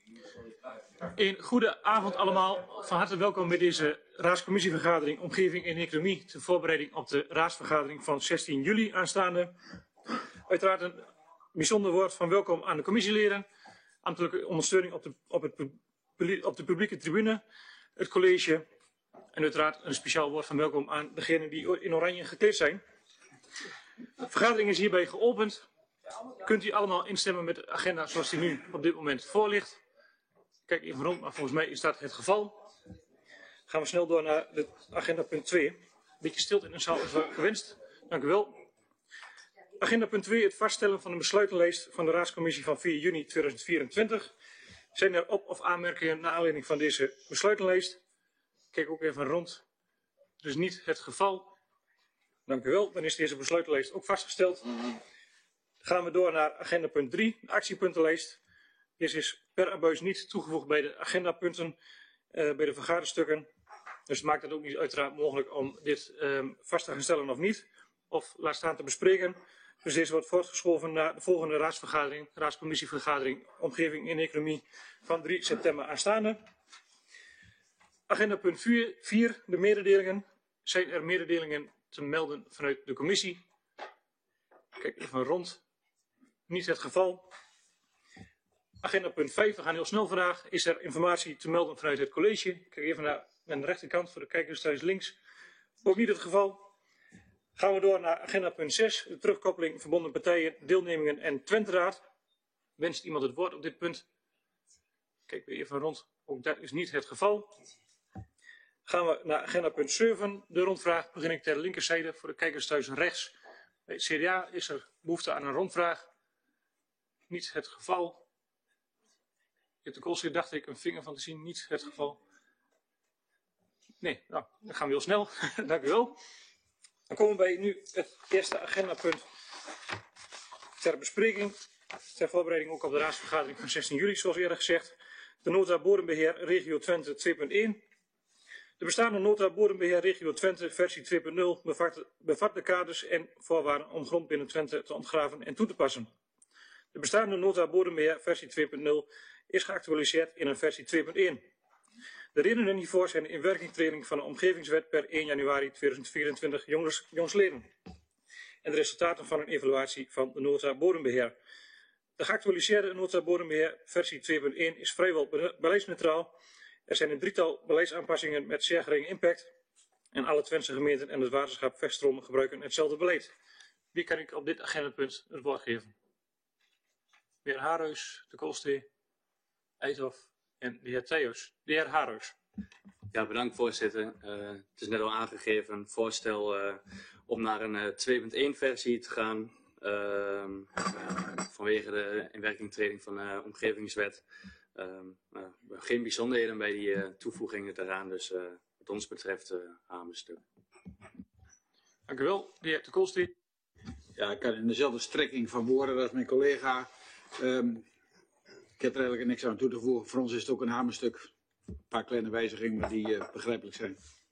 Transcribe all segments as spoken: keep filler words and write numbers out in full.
Een goede avond allemaal. Van harte welkom bij deze raadscommissievergadering Omgeving en Economie ter voorbereiding op de raadsvergadering van zestien juli aanstaande. Uiteraard een bijzonder woord van welkom aan de commissieleden, ambtelijke ondersteuning op de, op, het, op de publieke tribune, het college en uiteraard een speciaal woord van welkom aan degenen die in oranje gekleed zijn. De vergadering is hierbij geopend. Kunt u allemaal instemmen met de agenda zoals die nu op dit moment voor ligt? Kijk even rond, maar volgens mij is dat het geval. Gaan we snel door naar de agenda punt twee. Een beetje stilte in de zaal is wel gewenst. Dank u wel. Agenda punt twee, het vaststellen van de besluitenlijst van de raadscommissie van vier juni tweeduizend vierentwintig. Zijn er op- of aanmerkingen naar aanleiding van deze besluitenlijst? Kijk ook even rond. Dat is niet het geval. Dank u wel. Dan is deze besluitenlijst ook vastgesteld. Gaan we door naar agenda punt drie, de actiepuntenlijst. Deze is per abuis niet toegevoegd bij de agendapunten, uh, bij de vergaderstukken. Dus het maakt het ook niet uiteraard mogelijk om dit um, vast te gaan stellen of niet. Of laat staan te bespreken. Dus deze wordt voortgeschoven naar de volgende raadsvergadering, raadscommissievergadering Omgeving en Economie van drie september aanstaande. Agenda punt vier, de mededelingen. Zijn er mededelingen te melden vanuit de commissie? Kijk even rond. Niet het geval. Agenda punt vijf, we gaan heel snel vandaag. Is er informatie te melden vanuit het college? Kijk even naar aan de rechterkant voor de kijkers thuis links. Ook niet het geval. Gaan we door naar agenda punt zes, de terugkoppeling verbonden partijen, deelnemingen en Twenteraad. Wenst iemand het woord op dit punt? Kijk weer even rond. Ook dat is niet het geval. Gaan we naar agenda punt zeven, de rondvraag. Begin ik ter linkerzijde voor de kijkers thuis rechts. Bij het C D A is er behoefte aan een rondvraag. Niet het geval. De Koolstreek dacht ik een vinger van te zien, niet het geval. Nee, nou, dan gaan we heel snel. Dank u wel. Dan komen we bij nu het eerste agendapunt ter bespreking. Ter voorbereiding ook op de raadsvergadering van zestien juli, zoals eerder gezegd. De nota bodembeheer regio Twente twee punt één. De bestaande nota bodembeheer regio Twente versie twee punt nul bevat, bevat de kaders en voorwaarden om grond binnen Twente te ontgraven en toe te passen. De bestaande nota bodembeheer versie twee punt nul is geactualiseerd in een versie twee punt één. De redenen hiervoor zijn de inwerkingtreding van de omgevingswet per één januari tweeduizend vierentwintig jongs, jongsleden. En de resultaten van een evaluatie van de nota bodembeheer. De geactualiseerde nota bodembeheer versie twee punt één is vrijwel beleidsneutraal. Er zijn een drietal beleidsaanpassingen met zeer geringe impact. En alle Twentse gemeenten en het waterschap Vekstroom gebruiken hetzelfde beleid. Wie kan ik op dit agendapunt het woord geven? De heer Haarhuis, de Koolstee, Eijthof en de heer Theus. De heer Haarhuis. Ja, bedankt voorzitter. Uh, het is net al aangegeven, een voorstel uh, om naar een uh, twee punt één versie te gaan. Uh, uh, vanwege de inwerkingtreding van de uh, omgevingswet. Uh, uh, geen bijzonderheden bij die uh, toevoegingen daaraan, dus uh, wat ons betreft uh, hamerstuk. Dank u wel, de heer de Koolstee. Ja, ik kan in dezelfde strekking van woorden als mijn collega. Um, ik heb er eigenlijk niks aan toe te voegen. Voor ons is het ook een hamerstuk. Een paar kleine wijzigingen, maar die uh, begrijpelijk zijn.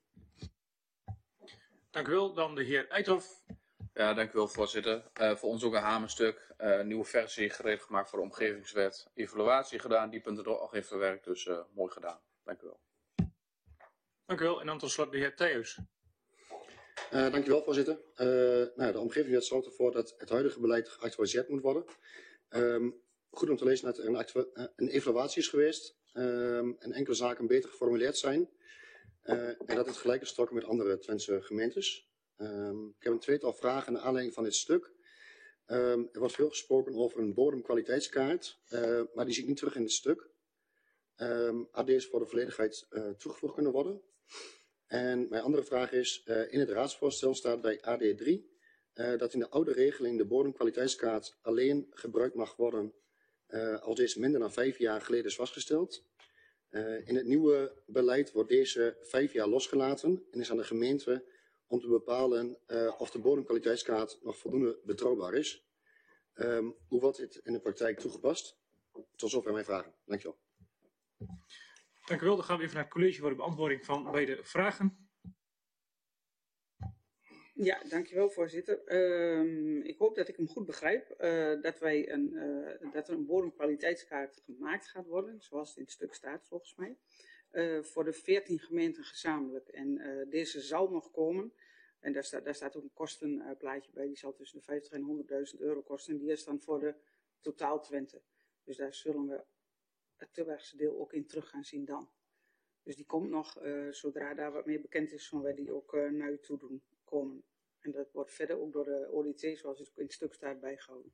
Dank u wel. Dan de heer Eijthof. Ja, dank u wel voorzitter. Uh, voor ons ook een hamerstuk. Uh, nieuwe versie gereed gemaakt voor de omgevingswet. Evaluatie gedaan, die punten er al heeft verwerkt. Dus uh, mooi gedaan. Dank u wel. Dank u wel. En dan tot slot de heer Theus. Uh, dank u wel voorzitter. Uh, nou, de omgevingswet zorgt ervoor dat het huidige beleid geactualiseerd moet worden. Um, goed om te lezen dat er een, uh, een evaluatie is geweest. Um, en enkele zaken beter geformuleerd zijn. Uh, en dat het gelijk is getrokken met andere Twentse gemeentes. Um, ik heb een tweetal vragen naar aanleiding van dit stuk. Um, er wordt veel gesproken over een bodemkwaliteitskaart. Uh, maar die zie ik niet terug in het stuk. Um, had deze voor de volledigheid uh, toegevoegd kunnen worden? En mijn andere vraag is, uh, in het raadsvoorstel staat bij A D drie uh, dat in de oude regeling de bodemkwaliteitskaart alleen gebruikt mag worden uh, als deze minder dan vijf jaar geleden is vastgesteld. Uh, in het nieuwe beleid wordt deze vijf jaar losgelaten en is aan de gemeente om te bepalen uh, of de bodemkwaliteitskaart nog voldoende betrouwbaar is. Um, hoe wordt dit in de praktijk toegepast? Tot zover mijn vragen. Dankjewel. Dank u wel. Dan gaan we even naar het college voor de beantwoording van beide vragen. Ja, dankjewel voorzitter. Uh, ik hoop dat ik hem goed begrijp. Uh, dat, wij een, uh, dat er een bodemkwaliteitskaart gemaakt gaat worden, zoals het in het stuk staat volgens mij. Uh, voor de veertien gemeenten gezamenlijk. En uh, deze zal nog komen. En daar, sta, daar staat ook een kostenplaatje bij. Die zal tussen de vijftig en honderdduizend euro kosten. En die is dan voor de totaal Twente. Dus daar zullen we het Tilburgse deel ook in terug gaan zien dan. Dus die komt nog, uh, zodra daar wat meer bekend is, van wij die ook uh, naar u toe doen komen. En dat wordt verder ook door de O D T, zoals het in het stuk staat, bijgehouden.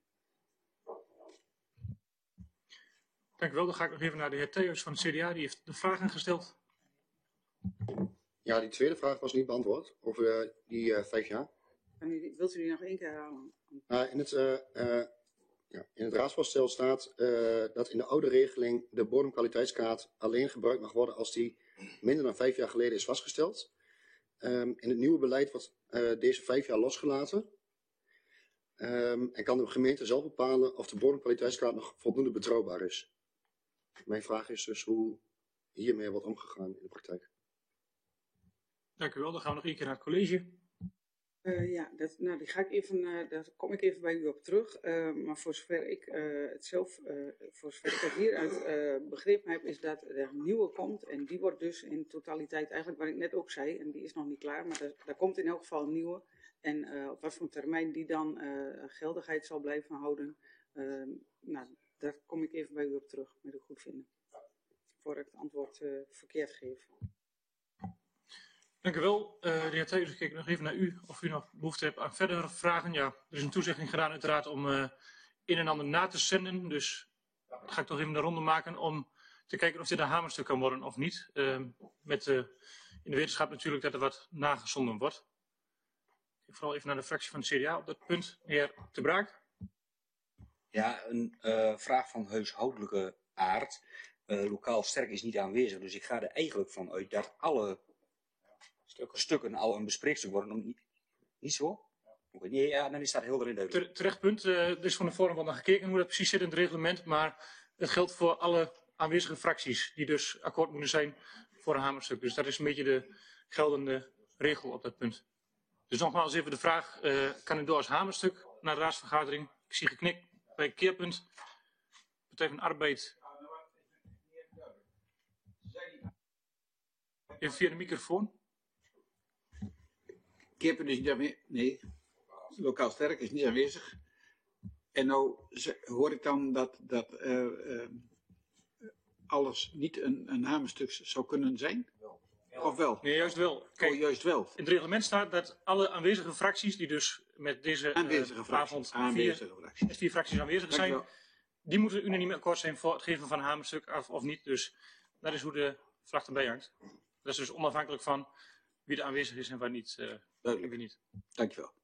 Dank u wel. Dan ga ik nog even naar de heer Theus van het C D A. Die heeft de vragen gesteld. Ja, die tweede vraag was niet beantwoord, over uh, die uh, vijf jaar. En u, wilt u die nog één keer herhalen? Uh, in, het, uh, uh, ja, in het raadsvoorstel staat uh, dat in de oude regeling de bodemkwaliteitskaart alleen gebruikt mag worden als die minder dan vijf jaar geleden is vastgesteld. Um, in het nieuwe beleid wordt uh, deze vijf jaar losgelaten. Um, en kan de gemeente zelf bepalen of de bodemkwaliteitskaart nog voldoende betrouwbaar is. Mijn vraag is dus hoe hiermee wordt omgegaan in de praktijk. Dank u wel. Dan gaan we nog één keer naar het college. Uh, ja, dat, nou, die ga ik even, uh, daar kom ik even bij u op terug. Uh, maar voor zover ik uh, het zelf, uh, voor zover ik het hieruit uh, begrepen heb, is dat er een nieuwe komt. En die wordt dus in totaliteit, eigenlijk wat ik net ook zei, en die is nog niet klaar, maar daar, daar komt in elk geval een nieuwe. En uh, op wat voor termijn die dan uh, geldigheid zal blijven houden, uh, nou, daar kom ik even bij u op terug, met u goed vinden. Voordat ik het antwoord uh, verkeerd geef. Dank u wel. Uh, de heer Theus, ik kijk nog even naar u. Of u nog behoefte hebt aan verdere vragen. Ja, er is een toezegging gedaan uiteraard om uh, een en ander na te zenden. Dus dat ga ik toch even de ronde maken om te kijken of dit een hamerstuk kan worden of niet. Uh, met uh, in de wetenschap natuurlijk dat er wat nagezonden wordt. Ik vooral even naar de fractie van het C D A op dat punt. De heer De Braak. Ja, een uh, vraag van huishoudelijke aard. Uh, lokaal sterk is niet aanwezig. Dus ik ga er eigenlijk van uit dat alle stukken, stukken al een bespreekstuk worden. Om, niet, niet zo? Nee, ja, dan is dat heel erin duidelijk. Ter, terecht punt. Uh, er is van de vorm van dan gekeken hoe dat precies zit in het reglement. Maar het geldt voor alle aanwezige fracties die dus akkoord moeten zijn voor een hamerstuk. Dus dat is een beetje de geldende regel op dat punt. Dus nogmaals even de vraag, uh, kan u door als hamerstuk naar de raadsvergadering? Ik zie geknikt bij keerpunt. Partij van Arbeid. Even via de microfoon. Keerpunt is niet aanwezig. Nee, lokaal sterk is niet aanwezig. En nou hoor ik dan dat, dat uh, uh, alles niet een, een hamerstuk zou kunnen zijn? Of wel? Nee, juist wel. Kijk, oh, juist wel. In het reglement staat dat alle aanwezige fracties die dus met deze aanwezige uh, fracties. avond aanwezige vier, fracties. vier fracties aanwezig zijn, die moeten unaniem akkoord zijn voor het geven van een hamerstuk of, of niet. Dus dat is hoe de vlag erbij hangt. Dat is dus onafhankelijk van wie er aanwezig is en waar niet. Uh, Duidelijk. Wie niet. Dankjewel.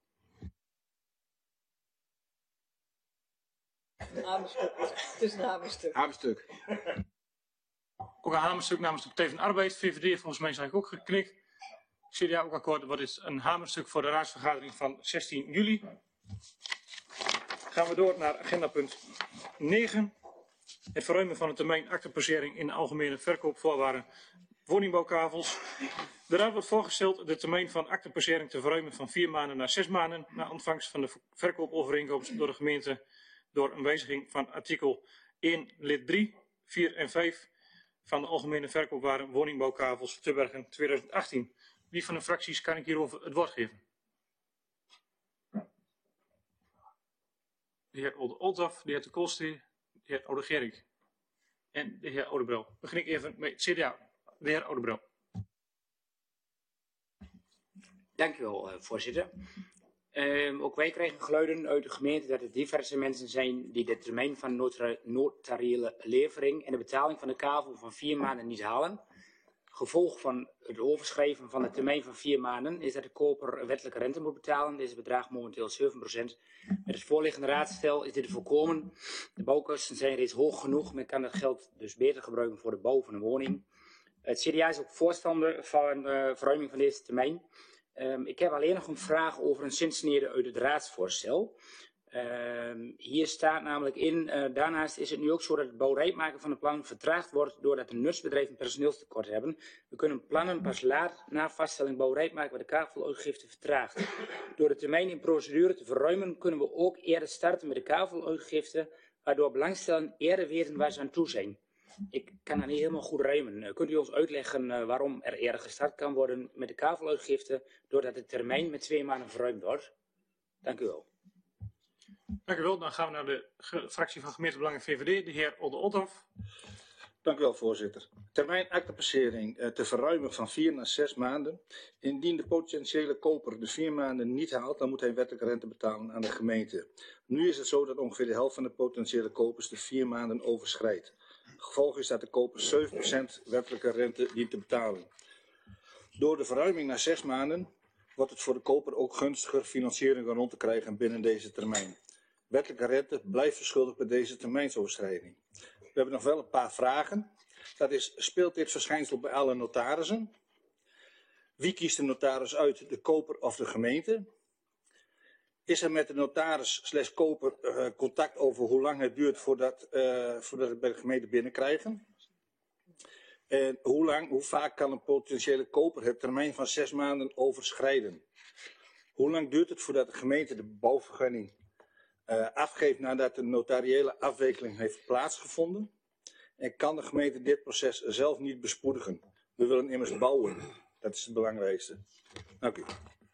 Hamerstuk. Het is een hamerstuk. Hamerstuk. Ook een hamerstuk namens de Partij van de Arbeid. V V D volgens mij zijn ik ook geknikt. C D A ook akkoord. Wat is een hamerstuk voor de raadsvergadering van zestien juli. Gaan we door naar agenda punt negen. Het verruimen van de termijn aktepassering in de algemene verkoopvoorwaarden woningbouwkavels. De raad wordt voorgesteld de termijn van aktepassering te verruimen van vier maanden naar zes maanden na ontvangst van de verkoopovereenkomst door de gemeente door een wijziging van artikel één lid drie, vier en vijf van de algemene verkoopwaarden woningbouwkavels Tubbergen tweeduizend achttien. Wie van de fracties kan ik hierover het woord geven? De heer Olde Oltaf, de heer de Koolstee, de heer Oude Gerink en de heer Oudebrouw. Begin ik even met C D A. De heer Oudebrouw. Dank u wel, uh, voorzitter. Uh, ook wij krijgen geluiden uit de gemeente dat er diverse mensen zijn die de termijn van nota notariële levering en de betaling van de kavel van vier maanden niet halen. Gevolg van het overschrijven van de termijn van vier maanden is dat de koper wettelijke rente moet betalen. Deze bedraagt momenteel zeven procent. Met het voorliggende raadstel is dit te voorkomen. De bouwkosten zijn reeds hoog genoeg. Men kan dat geld dus beter gebruiken voor de bouw van een woning. Het C D A is ook voorstander van uh, verruiming van deze termijn. Um, ik heb alleen nog een vraag over een zinsnede uit het raadsvoorstel. Uh, hier staat namelijk in, uh, daarnaast is het nu ook zo dat het bouwrijpmaken van de plannen vertraagd wordt doordat de nutsbedrijven personeelstekort hebben. We kunnen plannen pas laat na vaststelling bouwrijpmaken waar de kaveluitgifte vertraagt. Door de termijn in procedure te verruimen kunnen we ook eerder starten met de kaveluitgifte, waardoor belangstellenden eerder weten waar ze aan toe zijn. Ik kan dat niet helemaal goed rijmen. Uh, kunt u ons uitleggen uh, waarom er eerder gestart kan worden met de kaveluitgifte doordat de termijn met twee maanden verruimd wordt? Dank u wel. Dank u wel. Dan gaan we naar de fractie van gemeentebelangen V V D, de heer Olde Olthoff. Dank u wel, voorzitter. Termijn aktepassering uh, te verruimen van vier naar zes maanden. Indien de potentiële koper de vier maanden niet haalt, dan moet hij wettelijke rente betalen aan de gemeente. Nu is het zo dat ongeveer de helft van de potentiële kopers de vier maanden overschrijdt. Gevolg is dat de koper zeven procent wettelijke rente dient te betalen. Door de verruiming naar zes maanden wordt het voor de koper ook gunstiger financiering rond te krijgen binnen deze termijn. Wettelijke rente blijft verschuldigd bij deze termijnsoverschrijding. We hebben nog wel een paar vragen. Dat is, speelt dit verschijnsel bij alle notarissen? Wie kiest de notaris uit, de koper of de gemeente? Is er met de notaris slash koper uh, contact over hoe lang het duurt voordat, uh, voordat we het bij de gemeente binnenkrijgen? En hoe lang, hoe vaak kan een potentiële koper het termijn van zes maanden overschrijden? Hoe lang duurt het voordat de gemeente de bouwvergunning uh, afgeeft nadat de notariële afwikkeling heeft plaatsgevonden? En kan de gemeente dit proces zelf niet bespoedigen? We willen immers bouwen. Dat is het belangrijkste. Dank u.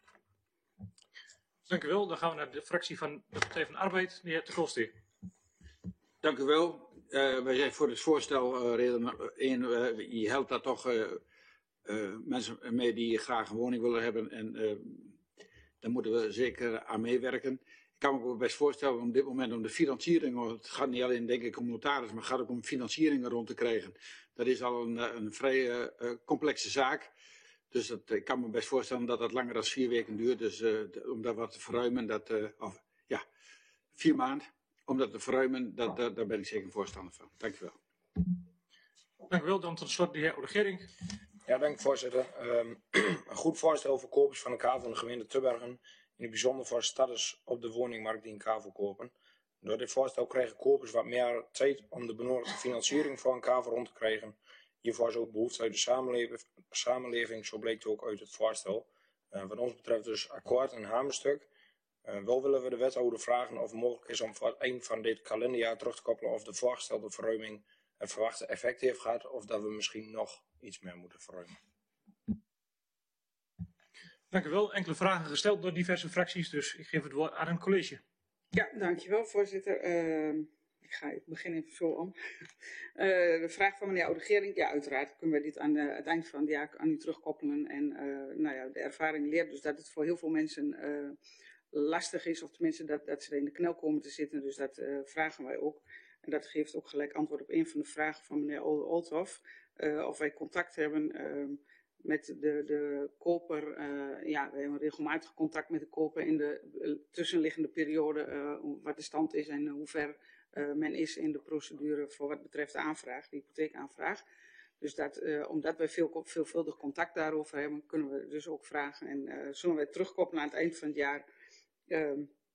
Dank u wel. Dan gaan we naar de fractie van de Partij van de Arbeid, de heer Te Koolsteeg. Dank u wel. Uh, wij zijn voor het voorstel uh, reden één. Uh, je helpt daar toch uh, uh, mensen mee die graag een woning willen hebben. En uh, daar moeten we zeker aan meewerken. Ik kan me ook best voorstellen op dit moment om de financiering, want het gaat niet alleen denk ik om notaris, maar het gaat ook om financieringen rond te krijgen. Dat is al een, een vrij uh, complexe zaak. Dus dat, ik kan me best voorstellen dat dat langer dan vier weken duurt. Dus uh, de, om dat wat te verruimen, dat, uh, of, ja, vier maanden. Om dat te verruimen, dat, dat, daar ben ik zeker een voorstander van. Dank u wel. Dank u wel. Dan tot slot de heer Olegering. Ja, dank voorzitter. Um, een goed voorstel voor kopers van de kavel van de gemeente Tubbergen. In het bijzonder voor starters op de woningmarkt die een kavel kopen. Door dit voorstel krijgen kopers wat meer tijd om de benodigde financiering voor een kavel rond te krijgen. Hiervoor is ook behoefte uit de samenleving, samenleving zo bleek ook uit het voorstel. Uh, wat ons betreft dus akkoord en hamerstuk. Uh, wel willen we de wethouder vragen of het mogelijk is om voor het eind van dit kalenderjaar terug te koppelen of de voorgestelde verruiming het verwachte effect heeft gehad of dat we misschien nog iets meer moeten verruimen. Dank u wel. Enkele vragen gesteld door diverse fracties, dus ik geef het woord aan een college. Ja, dankjewel voorzitter. Uh, ik ga ik begin even zo om. Uh, de vraag van meneer Oudegering, ja uiteraard kunnen we dit aan de, het eind van het jaar aan u terugkoppelen. En uh, nou ja, de ervaring leert dus dat het voor heel veel mensen uh, lastig is, of tenminste dat, dat ze er in de knel komen te zitten. Dus dat uh, vragen wij ook. En dat geeft ook gelijk antwoord op een van de vragen van meneer Olthoff. Uh, of wij contact hebben uh, met de, de koper. Uh, ja, we hebben regelmatig contact met de koper in de uh, tussenliggende periode. Uh, wat de stand is en hoe ver uh, men is in de procedure voor wat betreft de aanvraag, de hypotheekaanvraag. Dus dat, uh, omdat wij veel, veelvuldig contact daarover hebben, kunnen we dus ook vragen. En uh, zullen wij terugkoppelen aan het eind van het jaar. Uh,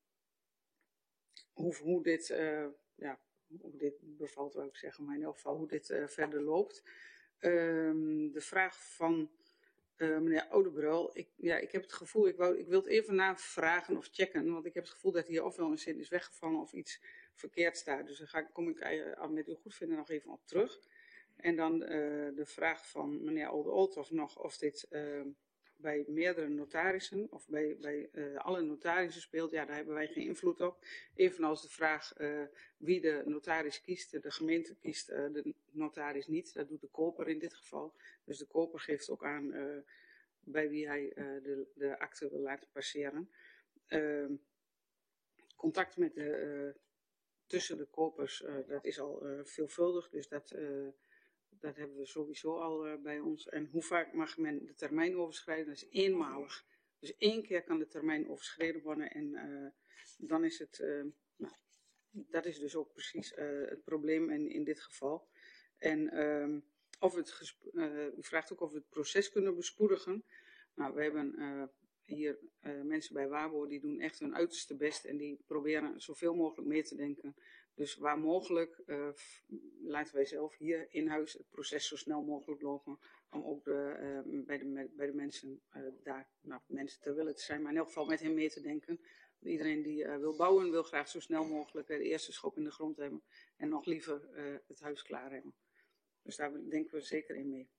hoe, hoe dit... Uh, ja, hoe dit bevalt, wil ik zeggen, maar in elk geval hoe dit uh, verder loopt. Um, de vraag van uh, meneer Oudebrul. Ik, ja, ik heb het gevoel, ik, wou, ik wil het even navragen of checken, want ik heb het gevoel dat hier ofwel een zin is weggevallen of iets verkeerd staat. Dus daar ga, kom ik uh, met uw goedvinden nog even op terug. En dan uh, de vraag van meneer Olthoff nog of dit uh, bij meerdere notarissen of bij, bij uh, alle notarissen speelt. Ja, daar hebben wij geen invloed op. Evenals de vraag uh, wie de notaris kiest. De gemeente kiest uh, de notaris niet. Dat doet de koper in dit geval. Dus de koper geeft ook aan uh, bij wie hij uh, de, de akte wil laten passeren. Uh, contact met de, uh, tussen de kopers, uh, dat is al uh, veelvuldig. Dus dat... Uh, Dat hebben we sowieso al uh, bij ons. En hoe vaak mag men de termijn overschrijden? Dat is eenmalig. Dus één keer kan de termijn overschreden worden. En uh, dan is het... Uh, nou, dat is dus ook precies uh, het probleem in, in dit geval. En uh, of het uh, u vraagt ook of we het proces kunnen bespoedigen. Nou, we hebben uh, hier uh, mensen bij Wabo, die doen echt hun uiterste best en die proberen zoveel mogelijk mee te denken. Dus waar mogelijk uh, laten wij zelf hier in huis het proces zo snel mogelijk lopen. Om ook de, uh, bij, de, bij de mensen uh, daar, nou mensen te willen te zijn, maar in elk geval met hen mee te denken. Iedereen die uh, wil bouwen, wil graag zo snel mogelijk uh, de eerste schop in de grond hebben. En nog liever uh, het huis klaar hebben. Dus daar denken we zeker in mee.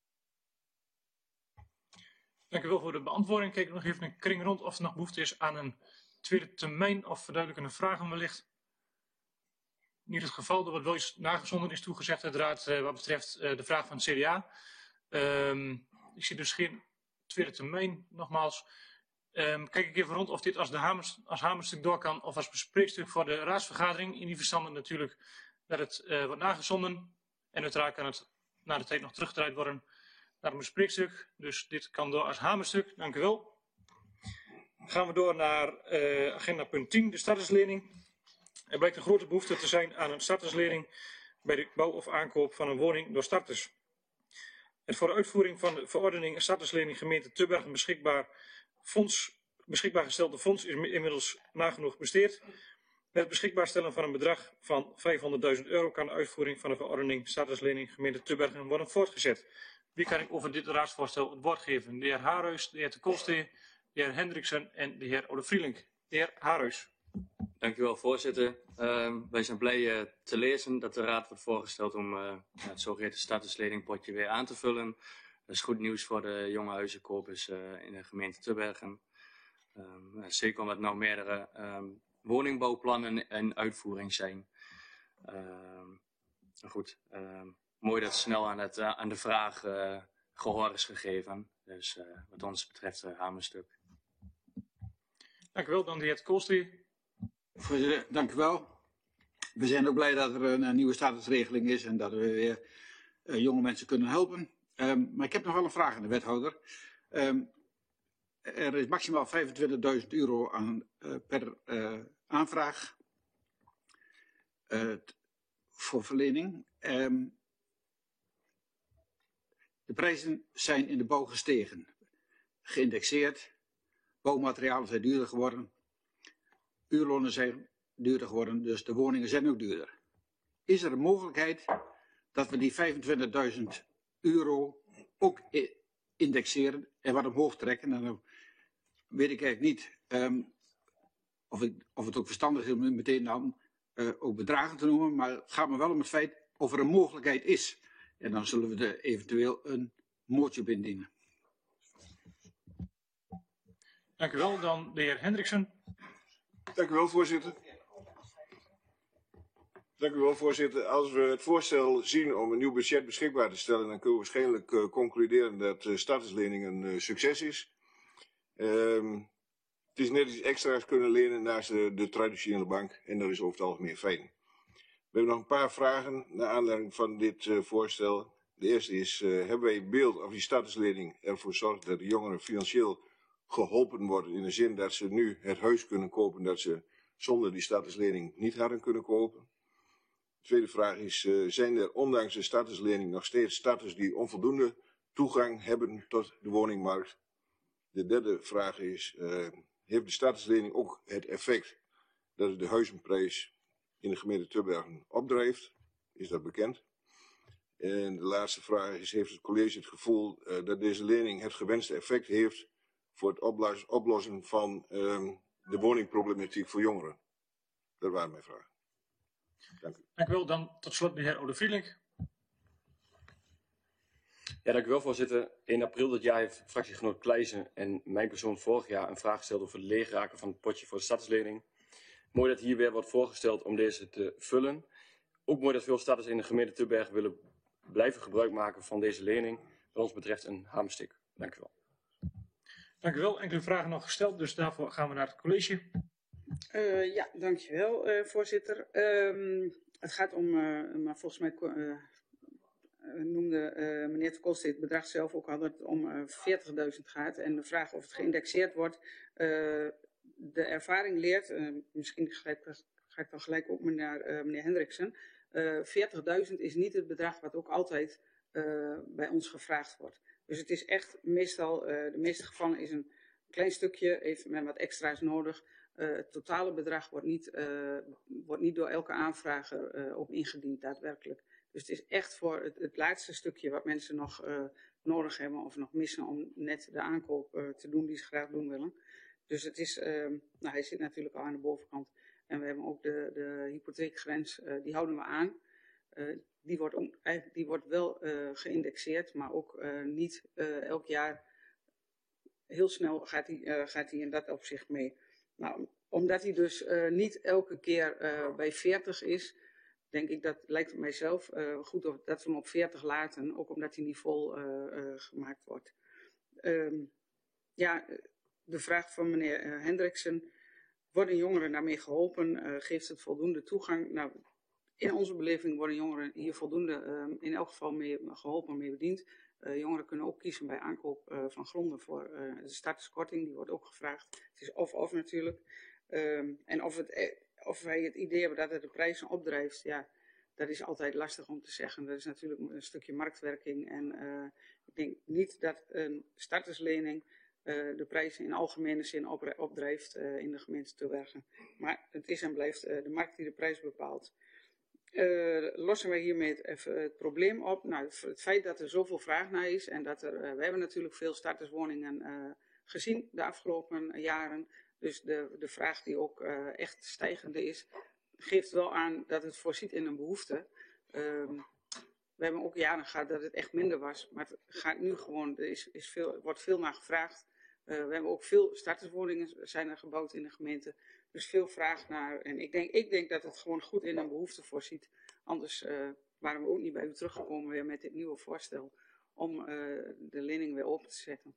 Dank u wel voor de beantwoording. Kijk nog even een kring rond of er nog behoefte is aan een tweede termijn of verduidelijkende vragen wellicht. Niet het geval, er wordt wel iets nagezonden is toegezegd uiteraard uh, wat betreft uh, de vraag van het C D A. Um, ik zie dus geen tweede termijn, nogmaals. Um, kijk ik even rond of dit als, de hamers, als hamerstuk door kan of als bespreekstuk voor de raadsvergadering. In die verstanden natuurlijk dat het uh, wordt nagezonden. En uiteraard kan het na de tijd nog teruggedraaid worden naar een bespreekstuk. Dus dit kan door als hamerstuk. Dank u wel. Dan gaan we door naar uh, agenda punt tien, de starterslening. Er blijkt een grote behoefte te zijn aan een starterslening bij de bouw of aankoop van een woning door starters. Het voor de uitvoering van de verordening starterslening gemeente Tubbergen beschikbaar, fonds, beschikbaar gestelde fonds is inmiddels nagenoeg besteed. Met het beschikbaar stellen van een bedrag van vijfhonderdduizend euro kan de uitvoering van de verordening starterslening gemeente Tubbergen worden voortgezet. Wie kan ik over dit raadsvoorstel het woord geven? De heer Haarhuis, de heer Te Kolstee, de heer Hendriksen en de heer Ode Vrielink. De heer Haarhuis. Dank u wel, voorzitter. Uh, wij zijn blij uh, te lezen dat de raad wordt voorgesteld om uh, het zogeheten startersleningpotje weer aan te vullen. Dat is goed nieuws voor de jonge huizenkopers uh, in de gemeente Tubbergen. Uh, zeker omdat er nou meerdere uh, woningbouwplannen in uitvoering zijn. Uh, goed, uh, mooi dat snel aan, het, uh, aan de vraag uh, gehoor is gegeven. Dus uh, wat ons betreft uh, hamerstuk. Dank u wel, dan de heer Koolstee. Voorzitter, dank u wel. We zijn ook blij dat er een, een nieuwe statusregeling is en dat we weer uh, jonge mensen kunnen helpen. Um, maar ik heb nog wel een vraag aan de wethouder. Um, er is maximaal vijfentwintigduizend euro aan, uh, per uh, aanvraag uh, voor verlening. Um, de prijzen zijn in de bouw gestegen, geïndexeerd, bouwmaterialen zijn duurder geworden. Uurlonen zijn duurder geworden, dus de woningen zijn ook duurder. Is er een mogelijkheid dat we die vijfentwintigduizend euro ook indexeren en wat omhoog trekken? En dan weet ik eigenlijk niet um, of, ik, of het ook verstandig is om meteen dan uh, ook bedragen te noemen, maar het gaat me wel om het feit of er een mogelijkheid is. En dan zullen we er eventueel een motie op indienen. Dank u wel, dan de heer Hendriksen. Dank u wel, voorzitter. Dank u wel, voorzitter. Als we het voorstel zien om een nieuw budget beschikbaar te stellen, dan kunnen we waarschijnlijk uh, concluderen dat de uh, starterslening een uh, succes is. Um, het is net iets extra's kunnen lenen naast de, de traditionele bank en dat is over het algemeen fijn. We hebben nog een paar vragen naar aanleiding van dit uh, voorstel. De eerste is, uh, hebben wij beeld of die starterslening ervoor zorgt dat de jongeren financieel geholpen worden in de zin dat ze nu het huis kunnen kopen dat ze zonder die starterslening niet hadden kunnen kopen. De tweede vraag is, uh, zijn er ondanks de starterslening nog steeds starters die onvoldoende toegang hebben tot de woningmarkt? De derde vraag is, uh, heeft de starterslening ook het effect dat het de huizenprijs in de gemeente Tubbergen opdrijft? Is dat bekend? En de laatste vraag is, heeft het college het gevoel uh, dat deze lening het gewenste effect heeft voor het oplossen van um, de woningproblematiek voor jongeren? Dat waren mijn vragen. Dank u. Dank u wel. Dan tot slot de heer Ode Vrielink. Ja, dank u wel, voorzitter. In april dit jaar heeft fractiegenoot Kleijsen en mijn persoon vorig jaar een vraag gesteld over het leegraken van het potje voor de starterslening. Mooi dat hier weer wordt voorgesteld om deze te vullen. Ook mooi dat veel starters in de gemeente Tubbergen willen blijven gebruik maken van deze lening. Wat ons betreft een hamerstuk. Dank u wel. Dank u wel. Enkele vragen nog gesteld, dus daarvoor gaan we naar het college. Uh, ja, dankjewel, uh, voorzitter. Um, het gaat om, uh, maar volgens mij uh, noemde uh, meneer Te Kolstee het bedrag zelf ook al dat het om uh, veertigduizend gaat. En de vraag of het geïndexeerd wordt. Uh, de ervaring leert, uh, misschien ga ik, ga ik dan gelijk op naar uh, meneer Hendriksen. Uh, veertigduizend is niet het bedrag wat ook altijd uh, bij ons gevraagd wordt. Dus het is echt meestal, uh, de meeste gevallen is een klein stukje, heeft men wat extra's nodig. Uh, het totale bedrag wordt niet, uh, wordt niet door elke aanvrager uh, ook ingediend, daadwerkelijk. Dus het is echt voor het, het laatste stukje wat mensen nog uh, nodig hebben of nog missen om net de aankoop uh, te doen die ze graag doen willen. Dus het is, uh, nou, hij zit natuurlijk al aan de bovenkant. En we hebben ook de, de hypotheekgrens, uh, die houden we aan. Uh, die, wordt om, die wordt wel uh, geïndexeerd, maar ook uh, niet uh, elk jaar. Heel snel gaat hij, uh, gaat hij in dat opzicht mee. Nou, omdat hij dus uh, niet elke keer uh, bij veertig is, denk ik dat, lijkt het mijzelf, uh, goed of, dat we hem op veertig laten, ook omdat hij niet vol uh, uh, gemaakt wordt. Um, ja, de vraag van meneer uh, Hendriksen, worden jongeren daarmee geholpen? Uh, geeft het voldoende toegang? Nou, in onze beleving worden jongeren hier voldoende uh, in elk geval mee geholpen, mee bediend. Uh, jongeren kunnen ook kiezen bij aankoop uh, van gronden voor uh, de starterskorting, die wordt ook gevraagd. Het is of-of natuurlijk. Um, en of, het, of wij het idee hebben dat het de prijzen opdrijft, ja, dat is altijd lastig om te zeggen. Dat is natuurlijk een stukje marktwerking. En uh, ik denk niet dat een starterslening uh, de prijzen in algemene zin op, opdrijft uh, in de gemeente Terbergen. Maar het is en blijft uh, de markt die de prijs bepaalt. Uh, lossen wij hiermee het, even het probleem op? Nou, het feit dat er zoveel vraag naar is en dat er, uh, we hebben natuurlijk veel starterswoningen uh, gezien de afgelopen jaren. Dus de, de vraag die ook uh, echt stijgende is, geeft wel aan dat het voorziet in een behoefte. Um, we hebben ook jaren gehad dat het echt minder was, maar het gaat nu gewoon, er is, is veel, wordt veel naar gevraagd. Uh, we hebben ook veel starterswoningen zijn er gebouwd in de gemeente. Dus veel vraag naar. En ik denk, ik denk dat het gewoon goed in een behoefte voorziet. Anders uh, waren we ook niet bij u teruggekomen weer met dit nieuwe voorstel. Om uh, de lening weer open te zetten.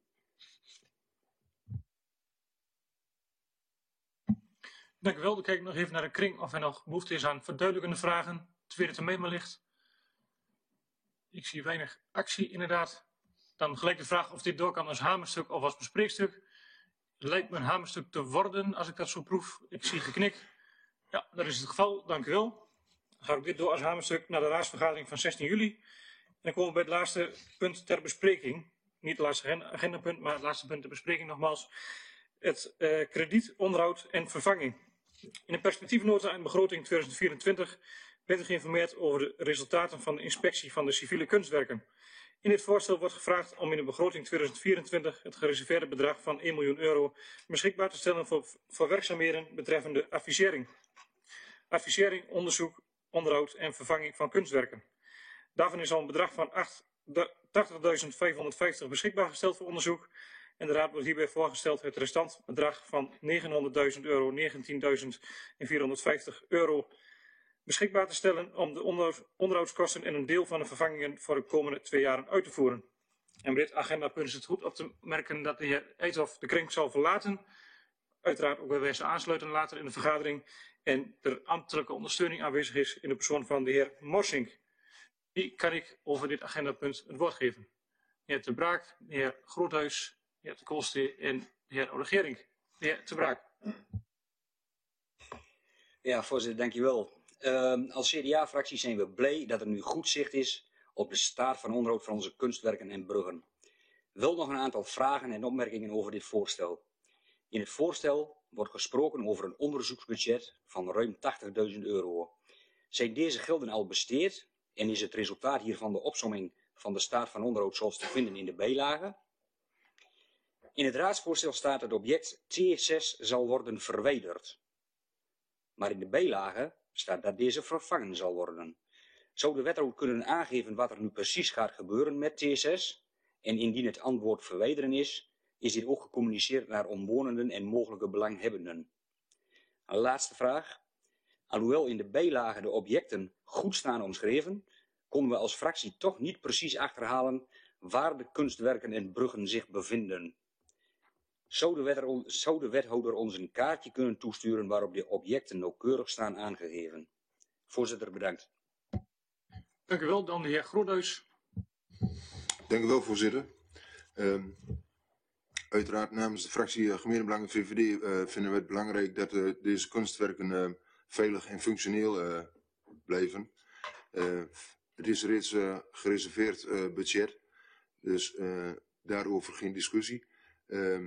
Dank u wel. Dan kijk ik nog even naar de kring of er nog behoefte is aan verduidelijkende vragen. Tweede termijn wellicht. Ik zie weinig actie inderdaad. Dan gelijk de vraag of dit door kan als hamerstuk of als bespreekstuk. Lijkt me een hamerstuk te worden als ik dat zo proef. Ik zie geknik. Ja, dat is het geval. Dank u wel. Dan ga ik dit door als hamerstuk naar de raadsvergadering van zestien juli. En dan komen we bij het laatste punt ter bespreking. Niet het laatste agendapunt, maar het laatste punt ter bespreking nogmaals. Het uh, krediet, onderhoud en vervanging. In de perspectiefnota en begroting tweeduizend vierentwintig werd er geïnformeerd over de resultaten van de inspectie van de civiele kunstwerken. In dit voorstel wordt gevraagd om in de begroting tweeduizend vierentwintig het gereserveerde bedrag van één miljoen euro beschikbaar te stellen voor, voor werkzaamheden betreffende advisering. Advisering, onderzoek, onderhoud en vervanging van kunstwerken. Daarvan is al een bedrag van tachtigduizend vijfhonderdvijftig beschikbaar gesteld voor onderzoek. En de Raad wordt hierbij voorgesteld het restant bedrag van negenhonderdduizend euro, negentienduizend vierhonderdvijftig euro beschikbaar te stellen om de onderhoudskosten en een deel van de vervangingen voor de komende twee jaren uit te voeren. En bij dit agendapunt is het goed op te merken dat de heer Eethoff de kring zal verlaten. Uiteraard ook bij wijze aansluiten later in de vergadering. En er ambtelijke ondersteuning aanwezig is in de persoon van de heer Morsink. Die kan ik over dit agendapunt het woord geven. De heer Te Braak, de heer Groothuis, de heer De Koolstee en de heer Oude Gerink. De heer Te Braak. Ja, voorzitter, dankjewel. Uh, als C D A-fractie zijn we blij dat er nu goed zicht is op de staat van onderhoud van onze kunstwerken en bruggen. Wel nog een aantal vragen en opmerkingen over dit voorstel. In het voorstel wordt gesproken over een onderzoeksbudget van ruim tachtigduizend euro. Zijn deze gelden al besteed en is het resultaat hiervan de opsomming van de staat van onderhoud zoals te vinden in de bijlage? In het raadsvoorstel staat het object T zes zal worden verwijderd. Maar in de bijlage staat dat deze vervangen zal worden. Zou de wethouder kunnen aangeven wat er nu precies gaat gebeuren met T zes? En indien het antwoord verwijderen is, is dit ook gecommuniceerd naar omwonenden en mogelijke belanghebbenden? Een laatste vraag. Alhoewel in de bijlage de objecten goed staan omschreven, konden we als fractie toch niet precies achterhalen waar de kunstwerken en bruggen zich bevinden. Zou de, wethouder, zou de wethouder ons een kaartje kunnen toesturen waarop de objecten nauwkeurig staan aangegeven? Voorzitter, bedankt. Dank u wel. Dan de heer Groothuis. Dank u wel, voorzitter. Uh, uiteraard namens de fractie uh, Gemeentebelangen V V D uh, vinden we het belangrijk dat uh, deze kunstwerken uh, veilig en functioneel uh, blijven. Uh, het is reeds uh, gereserveerd uh, budget, dus uh, daarover geen discussie. Uh,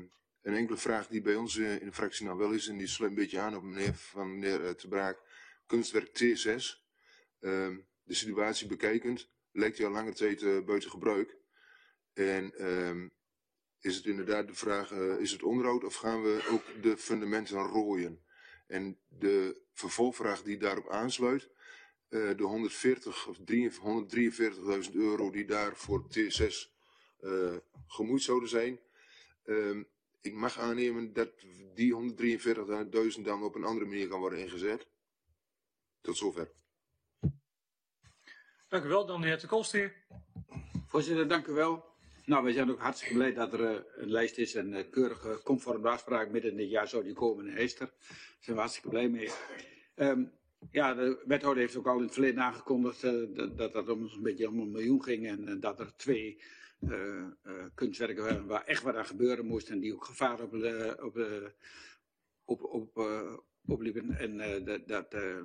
Een enkele vraag die bij ons in de fractie nou wel is, en die sluit een beetje aan op meneer van meneer Te Braak. Kunstwerk T zes. Um, de situatie bekijkend, lijkt hij al lange tijd uh, buiten gebruik. En um, is het inderdaad de vraag, uh, is het onderhoud of gaan we ook de fundamenten rooien? En de vervolgvraag die daarop aansluit, uh, de honderdveertig of honderddrieënveertigduizend euro die daar voor T zes uh, gemoeid zouden zijn. Um, ik mag aannemen dat die honderddrieënveertigduizend dan op een andere manier kan worden ingezet. Tot zover. Dank u wel, dan de heer Te Kolsteer. Voorzitter, dank u wel. Nou, wij zijn ook hartstikke blij dat er uh, een lijst is en uh, keurige conform de afspraak midden in dit jaar zou die komen in Heester. Daar zijn we hartstikke blij mee. Um, ja, de wethouder heeft ook al in het verleden aangekondigd uh, dat, dat het om een beetje om een miljoen ging en uh, dat er twee uh, uh, kunstwerken waren waar echt wat aan gebeuren moest en die ook gevaar op, de, op, de, op, op, uh, opliepen. En uh, dat, dat, uh,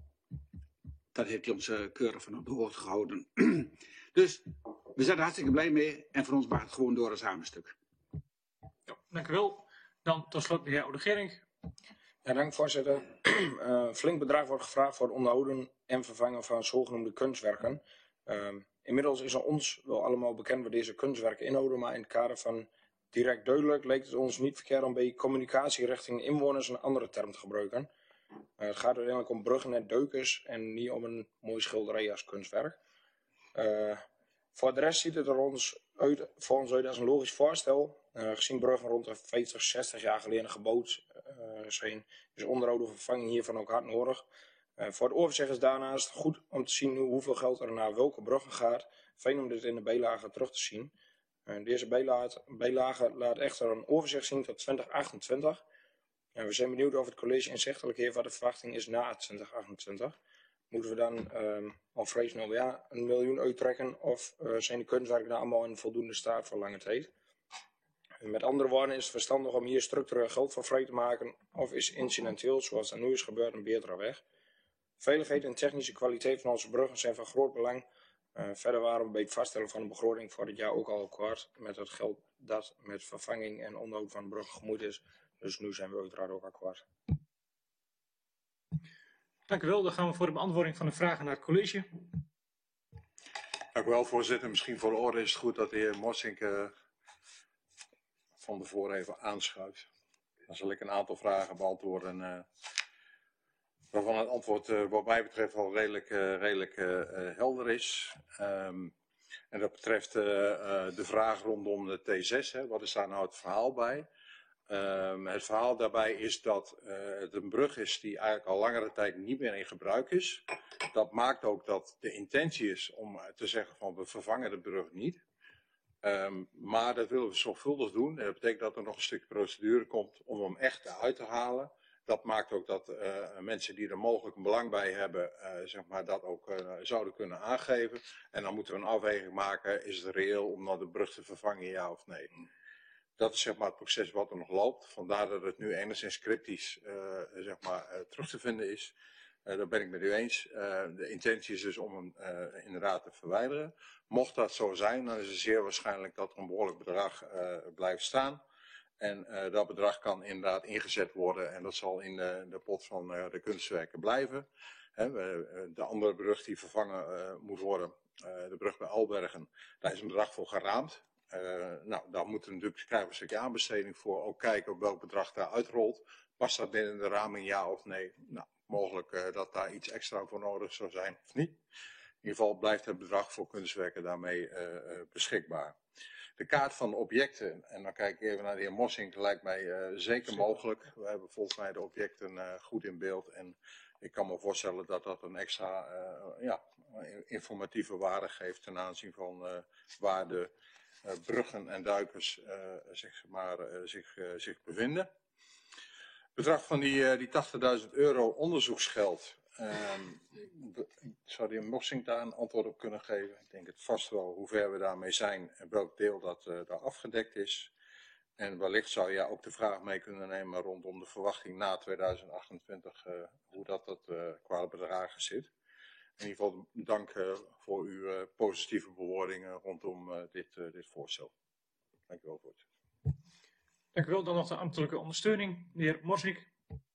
dat heeft hij ons uh, keurig van op de hoogte gehouden. Dus we zijn er hartstikke blij mee en voor ons mag het gewoon door als hamerstuk. Ja, dank u wel. Dan tot slot de heer Oudegering. Ja, dank voorzitter. uh, flink bedrag wordt gevraagd voor het onderhouden en vervangen van zogenoemde kunstwerken. Uh, inmiddels is er ons wel allemaal bekend wat deze kunstwerken inhouden, maar in het kader van direct duidelijk leek het ons niet verkeerd om bij communicatie richting inwoners een andere term te gebruiken. Uh, het gaat uiteindelijk om bruggen en deukers en niet om een mooi schilderij als kunstwerk. Uh, voor de rest ziet het er ons uit, voor ons uit als een logisch voorstel. Uh, gezien bruggen rond de vijftig, zestig jaar geleden gebouwd uh, zijn, is onderhoud of vervanging hiervan ook hard nodig. Uh, voor het overzicht is daarnaast goed om te zien hoeveel geld er naar welke bruggen gaat. Fijn om dit in de bijlage terug te zien. Uh, deze bijlage, bijlage laat echter een overzicht zien tot twintig achtentwintig. Uh, we zijn benieuwd of het college inzichtelijk heeft wat de verwachting is na twintig achtentwintig. Moeten we dan uh, al vrij snel ja, een miljoen uittrekken of uh, zijn de kunstwerken dan allemaal in voldoende staat voor lange tijd? En met andere woorden is het verstandig om hier structureel geld voor vrij te maken of is incidenteel, zoals dat nu is gebeurd, een betere weg. Veiligheid en technische kwaliteit van onze bruggen zijn van groot belang. Uh, verder waren we bij het vaststellen van de begroting voor dit jaar ook al akkoord met het geld dat met vervanging en onderhoud van de bruggen gemoeid is. Dus nu zijn we uiteraard ook akkoord. Dank u wel. Dan gaan we voor de beantwoording van de vragen naar het college. Dank u wel, voorzitter. Misschien voor de orde is het goed dat de heer Morsink uh, van tevoren even aanschuift. Dan zal ik een aantal vragen beantwoorden uh, waarvan het antwoord uh, wat mij betreft al redelijk, uh, redelijk uh, uh, helder is. Um, en dat betreft uh, uh, de vraag rondom de T zes. Hè. Wat is daar nou het verhaal bij? Um, het verhaal daarbij is dat uh, het een brug is die eigenlijk al langere tijd niet meer in gebruik is. Dat maakt ook dat de intentie is om te zeggen van we vervangen de brug niet. Um, maar dat willen we zorgvuldig doen. En dat betekent dat er nog een stukje procedure komt om hem echt eruit te halen. Dat maakt ook dat uh, mensen die er mogelijk een belang bij hebben, uh, zeg maar, dat ook uh, zouden kunnen aangeven. En dan moeten we een afweging maken, is het reëel om dan de brug te vervangen, ja of nee. Dat is zeg maar het proces wat er nog loopt. Vandaar dat het nu enigszins cryptisch uh, zeg maar, uh, terug te vinden is. Uh, dat ben ik met u eens. Uh, de intentie is dus om hem uh, inderdaad te verwijderen. Mocht dat zo zijn, dan is het zeer waarschijnlijk dat er een behoorlijk bedrag uh, blijft staan. En uh, dat bedrag kan inderdaad ingezet worden en dat zal in de, de pot van uh, de kunstwerken blijven. He, we, de andere brug die vervangen uh, moet worden, uh, de brug bij Albergen, daar is een bedrag voor geraamd. Uh, nou, daar moeten we natuurlijk krijgen we een stukje aanbesteding voor. Ook kijken op welk bedrag daar uitrolt. Past dat binnen de raming, ja of nee? Nou, mogelijk uh, dat daar iets extra voor nodig zou zijn of niet. In ieder geval blijft het bedrag voor kunstwerken daarmee uh, uh, beschikbaar. De kaart van de objecten, en dan kijk ik even naar de heer Mossink, lijkt mij uh, zeker mogelijk. We hebben volgens mij de objecten uh, goed in beeld en ik kan me voorstellen dat dat een extra uh, ja, informatieve waarde geeft ten aanzien van uh, waar de uh, bruggen en duikers uh, zich, maar, uh, zich, uh, zich bevinden. Het bedrag van die, uh, die tachtigduizend euro onderzoeksgeld. Um, zou de heer Mossink daar een antwoord op kunnen geven? Ik denk het vast wel hoe ver we daarmee zijn en welk deel dat uh, daar afgedekt is. En wellicht zou je ook de vraag mee kunnen nemen rondom de verwachting na tweeduizend achtentwintig, uh, hoe dat, dat uh, qua bedragen zit. In ieder geval dank uh, voor uw uh, positieve bewoordingen rondom uh, dit, uh, dit voorstel. Dank u wel, voorzitter. Dank u wel. Dan nog de ambtelijke ondersteuning. De heer Morsink.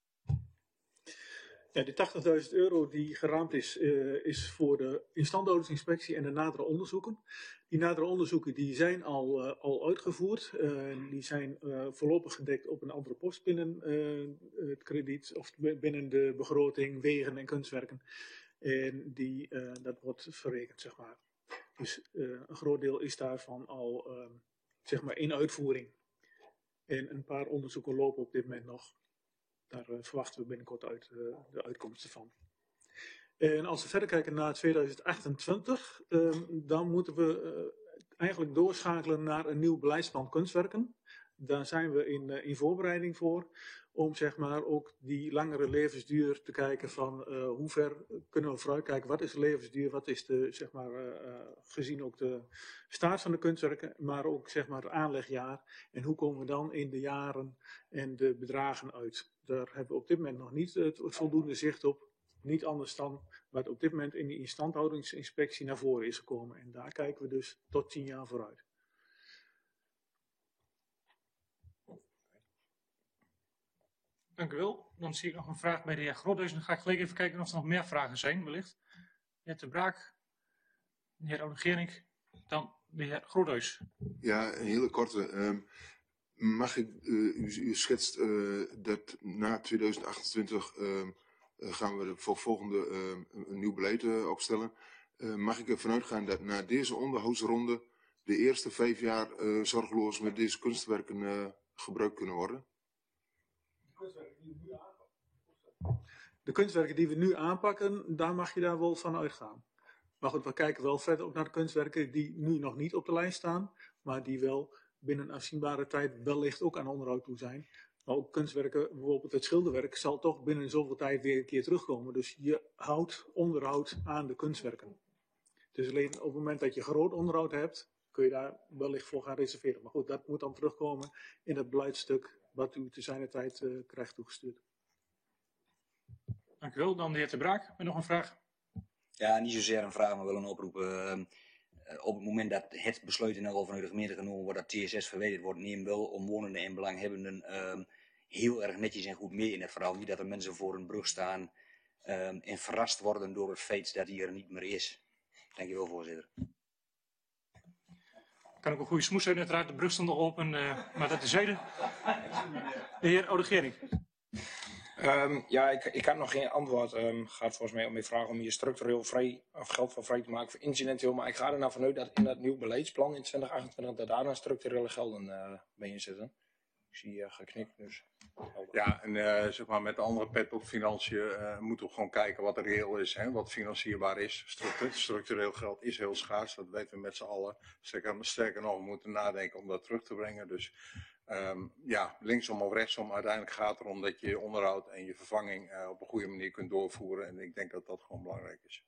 Ja, die tachtigduizend euro die geraamd is, uh, is voor de instandhoudingsinspectie en de nadere onderzoeken. Die nadere onderzoeken die zijn al, uh, al uitgevoerd. Uh, die zijn uh, voorlopig gedekt op een andere post binnen uh, het krediet of binnen de begroting, wegen en kunstwerken. En die, uh, dat wordt verrekend, zeg maar. Dus uh, een groot deel is daarvan al uh, zeg maar in uitvoering. En een paar onderzoeken lopen op dit moment nog. Daar uh, verwachten we binnenkort uit, uh, de uitkomsten van. En als we verder kijken naar tweeduizend achtentwintig, uh, dan moeten we uh, eigenlijk doorschakelen naar een nieuw beleidsplan kunstwerken. Daar zijn we in, uh, in voorbereiding voor, om zeg maar ook die langere levensduur te kijken van uh, hoe ver kunnen we vooruitkijken, wat is de levensduur, wat is de, zeg maar, uh, uh, gezien ook de staat van de kunstwerken, maar ook zeg maar het aanlegjaar en hoe komen we dan in de jaren en de bedragen uit. Daar hebben we op dit moment nog niet het, het voldoende zicht op, niet anders dan wat op dit moment in de instandhoudingsinspectie naar voren is gekomen en daar kijken we dus tot tien jaar vooruit. Dank u wel. Dan zie ik nog een vraag bij de heer Groothuis. Dan ga ik gelijk even kijken of er nog meer vragen zijn, wellicht. De heer Te Braak, de heer Oude-Gerink, dan de heer Groothuis. Ja, een hele korte. Um, mag ik, uh, u, u schetst uh, dat na tweeduizend achtentwintig uh, gaan we voor volgende uh, een nieuw beleid uh, opstellen. Uh, mag ik ervan uitgaan dat na deze onderhoudsronde de eerste vijf jaar uh, zorgeloos met deze kunstwerken uh, gebruikt kunnen worden? De kunstwerken die we nu aanpakken, daar mag je daar wel van uitgaan. Maar goed, we kijken wel verder ook naar de kunstwerken die nu nog niet op de lijst staan, maar die wel binnen een afzienbare tijd wellicht ook aan onderhoud toe zijn. Maar ook kunstwerken, bijvoorbeeld het schilderwerk, zal toch binnen zoveel tijd weer een keer terugkomen. Dus je houdt onderhoud aan de kunstwerken. Dus alleen op het moment dat je groot onderhoud hebt, kun je daar wellicht voor gaan reserveren. Maar goed, dat moet dan terugkomen in het beleidstuk wat u te zijner tijd uh, krijgt toegestuurd. Dank u wel. Dan de heer Te Braak met nog een vraag. Ja, niet zozeer een vraag, maar wel een oproep. Uh, op het moment dat het besluit in elk geval vanuit de gemeente genomen wordt dat T S S verwijderd wordt, neem wel omwonenden en belanghebbenden uh, heel erg netjes en goed mee in het verhaal. Niet dat er mensen voor een brug staan uh, en verrast worden door het feit dat die er niet meer is. Dank u wel, voorzitter. Kan ook een goede smoes zijn, uiteraard. De brug stond nog open, uh, maar dat terzijde. De heer Oude-Gerink. Um, ja, ik, ik heb nog geen antwoord. Het um, gaat volgens mij om je vraag om je structureel vrij, of geld van vrij te maken voor incidenteel. Maar ik ga er nou vanuit dat in dat nieuw beleidsplan in twintig achtentwintig dat daar dan structurele gelden uh, bij in zitten. Ik zie je uh, geknikt, dus. Ja, en uh, zeg maar met de andere pet op financiën uh, moeten we gewoon kijken wat er reëel is, hè, wat financierbaar is. Structu structureel geld is heel schaars, dat weten we met z'n allen. Sterker, sterker nog, we moeten nadenken om dat terug te brengen. Dus um, ja, linksom of rechtsom, uiteindelijk gaat het erom dat je je onderhoud en je vervanging uh, op een goede manier kunt doorvoeren. En ik denk dat dat gewoon belangrijk is.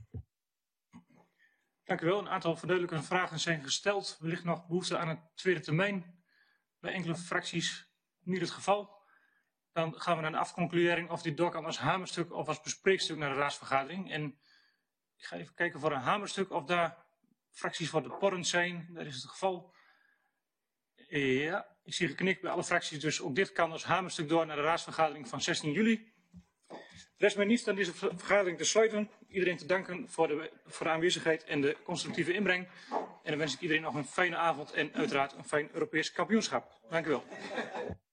Dank u wel. Een aantal verduidelijkende vragen zijn gesteld. Wellicht nog behoefte aan een tweede termijn. Bij enkele fracties niet het geval. Dan gaan we naar de afconcludering of dit door kan als hamerstuk of als bespreekstuk naar de raadsvergadering. En ik ga even kijken voor een hamerstuk of daar fracties voor de porrend zijn. Dat is het geval. Ja, ik zie geknikt bij alle fracties, dus ook dit kan als hamerstuk door naar de raadsvergadering van zestien juli. Rest mij niets dan deze vergadering te sluiten. Iedereen te danken voor de, voor de aanwezigheid en de constructieve inbreng. En dan wens ik iedereen nog een fijne avond en uiteraard een fijn Europees kampioenschap. Dank u wel.